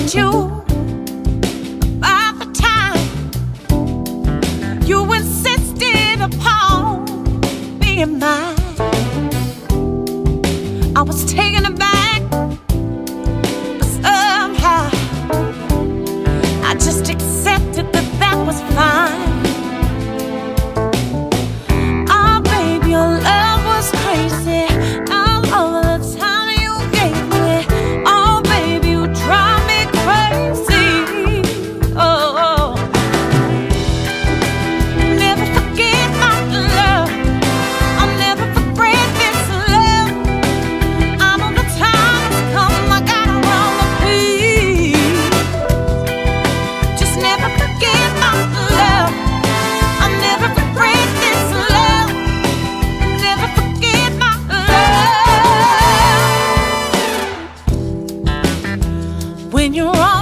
told you about the time you insisted upon being mine. I was taken aback, but somehow I just accepted that that was fine. Oh, baby, your love was crazy. All over the time you gave me. Oh, baby, you drive me crazy. Oh, never forget my love. I'll never forget this love. I know the time has come. I gotta run the beat. Just never forget my love. I'll never regret this love. Never forget my love. When you're on